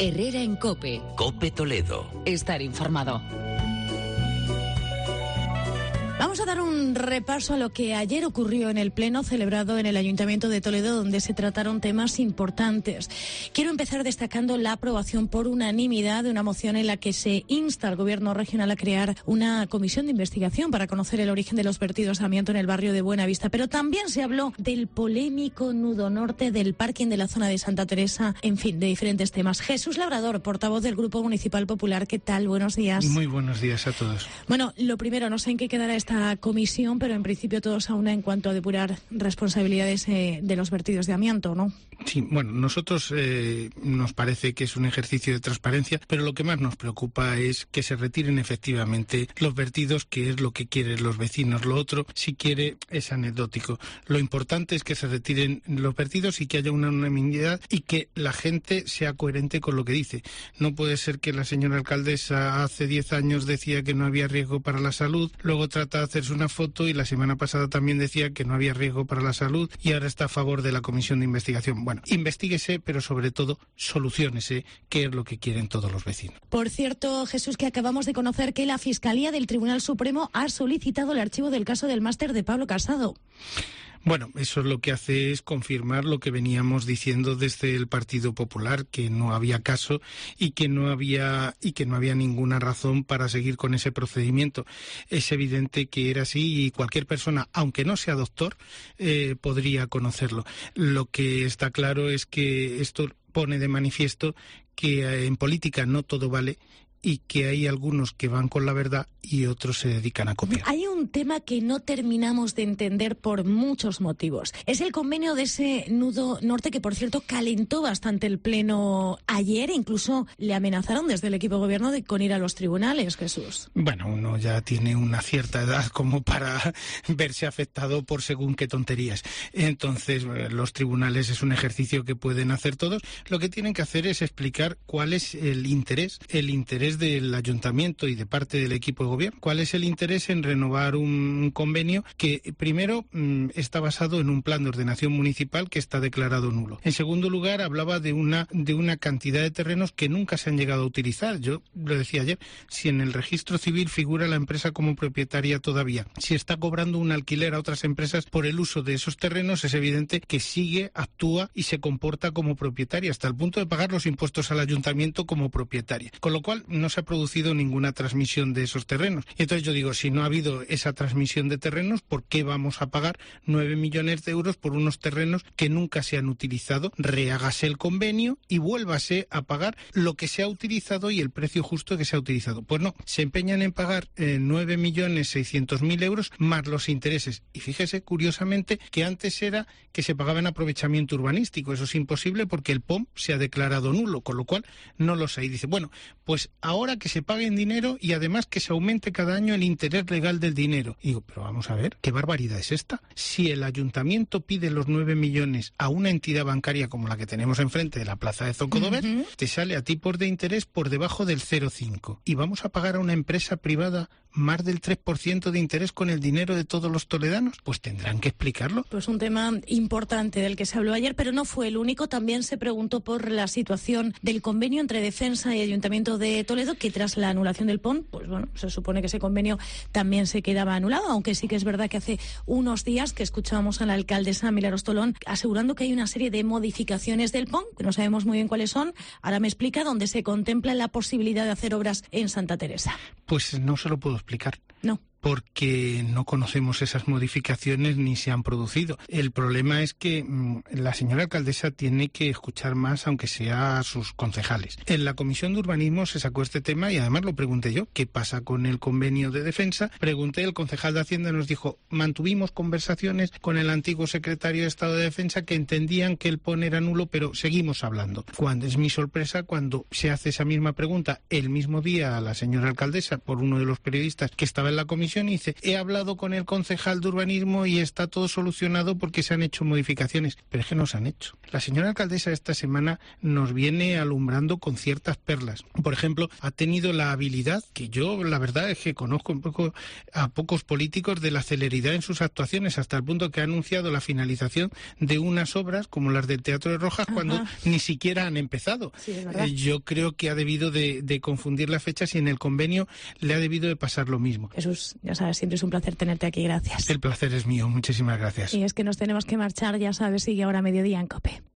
Herrera en COPE. COPE Toledo. Estar informado. Vamos a dar un repaso a lo que ayer ocurrió en el pleno celebrado en el Ayuntamiento de Toledo, donde se trataron temas importantes. Quiero empezar destacando la aprobación por unanimidad de una moción en la que se insta al Gobierno regional a crear una comisión de investigación para conocer el origen de los vertidos de amianto en el barrio de Buenavista. Pero también se habló del polémico nudo norte, del parking de la zona de Santa Teresa, en fin, de diferentes temas. Jesús Labrador, portavoz del Grupo Municipal Popular, ¿qué tal? Buenos días. Muy buenos días a todos. Bueno, lo primero, no sé en qué quedará esta comisión, pero en principio todos a una en cuanto a depurar responsabilidades de los vertidos de amianto, ¿no? Sí, bueno, nosotros nos parece que es un ejercicio de transparencia, pero lo que más nos preocupa es que se retiren efectivamente los vertidos, que es lo que quieren los vecinos. Lo otro, si quiere, es anecdótico. Lo importante es que se retiren los vertidos y que haya una unanimidad y que la gente sea coherente con lo que dice. No puede ser que la señora alcaldesa hace 10 años decía que no había riesgo para la salud, luego trata de hacerse una foto y la semana pasada también decía que no había riesgo para la salud y ahora está a favor de la comisión de investigación. Bueno, investíguese, pero sobre todo soluciónese, que es lo que quieren todos los vecinos. Por cierto, Jesús, que acabamos de conocer que la Fiscalía del Tribunal Supremo ha solicitado el archivo del caso del máster de Pablo Casado. Bueno, eso lo que hace es confirmar lo que veníamos diciendo desde el Partido Popular, que no había caso y que no había ninguna razón para seguir con ese procedimiento. Es evidente que era así y cualquier persona, aunque no sea doctor, podría conocerlo. Lo que está claro es que esto pone de manifiesto que en política no todo vale y que hay algunos que van con la verdad y otros se dedican a copiar. Hay un tema que no terminamos de entender por muchos motivos. Es el convenio de ese nudo norte que, por cierto, calentó bastante el pleno ayer. Incluso le amenazaron desde el equipo de gobierno con ir a los tribunales, Jesús. Bueno, uno ya tiene una cierta edad como para verse afectado por según qué tonterías. Entonces, los tribunales es un ejercicio que pueden hacer todos. Lo que tienen que hacer es explicar cuál es el interés del ayuntamiento y de parte del equipo de gobierno. ¿Cuál es el interés en renovar un convenio que primero está basado en un plan de ordenación municipal que está declarado nulo? En segundo lugar, hablaba de una cantidad de terrenos que nunca se han llegado a utilizar. Yo lo decía ayer, si en el registro civil figura la empresa como propietaria todavía, si está cobrando un alquiler a otras empresas por el uso de esos terrenos, es evidente que sigue, actúa y se comporta como propietaria hasta el punto de pagar los impuestos al ayuntamiento como propietaria. Con lo cual, no se ha producido ninguna transmisión de esos terrenos. Y entonces yo digo, si no ha habido esa transmisión de terrenos, ¿por qué vamos a pagar 9 millones de euros por unos terrenos que nunca se han utilizado? Rehágase el convenio y vuélvase a pagar lo que se ha utilizado y el precio justo que se ha utilizado. Pues no, se empeñan en pagar 9.600.000 euros más los intereses. Y fíjese, curiosamente, que antes era que se pagaba en aprovechamiento urbanístico. Eso es imposible porque el POM se ha declarado nulo, con lo cual no lo sé. Y dice, bueno, pues ahora que se pague en dinero y además que se aumente cada año el interés legal del dinero. Y digo, pero vamos a ver, ¿qué barbaridad es esta? Si el ayuntamiento pide los 9 millones a una entidad bancaria como la que tenemos enfrente de la plaza de Zocodover, te sale a tipos de interés por debajo del 0,5. Y vamos a pagar a una empresa privada más del 3% de interés con el dinero de todos los toledanos. Pues tendrán que explicarlo. Pues un tema importante del que se habló ayer, pero no fue el único. También se preguntó por la situación del convenio entre Defensa y Ayuntamiento de Toledo, que tras la anulación del PON, pues bueno, se supone que ese convenio también se quedaba anulado, aunque sí que es verdad que hace unos días que escuchábamos a la alcaldesa Milagros Tolón asegurando que hay una serie de modificaciones del PON, que no sabemos muy bien cuáles son. Ahora me explica, donde se contempla la posibilidad de hacer obras en Santa Teresa. Pues no se lo puedo explicar. No. Porque no conocemos esas modificaciones ni se han producido. El problema es que la señora alcaldesa tiene que escuchar más, aunque sea a sus concejales. En la Comisión de Urbanismo se sacó este tema y además lo pregunté yo, ¿qué pasa con el convenio de Defensa? Pregunté, el concejal de Hacienda nos dijo, mantuvimos conversaciones con el antiguo secretario de Estado de Defensa que entendían que el PON era nulo, pero seguimos hablando. Cuando es mi sorpresa cuando se hace esa misma pregunta el mismo día a la señora alcaldesa por uno de los periodistas que estaba en la comisión, comisión y dice, he hablado con el concejal de urbanismo y está todo solucionado porque se han hecho modificaciones. Pero es que no se han hecho. La señora alcaldesa esta semana nos viene alumbrando con ciertas perlas. Por ejemplo, ha tenido la habilidad, que yo la verdad es que conozco un poco a pocos políticos, de la celeridad en sus actuaciones, hasta el punto que ha anunciado la finalización de unas obras como las del Teatro de Rojas cuando ni siquiera han empezado. Sí, es verdad. Yo creo que ha debido de confundir las fechas y en el convenio le ha debido de pasar lo mismo. Jesús, ya sabes, siempre es un placer tenerte aquí, gracias. El placer es mío, muchísimas gracias. Y es que nos tenemos que marchar, ya sabes, sigue ahora mediodía en COPE.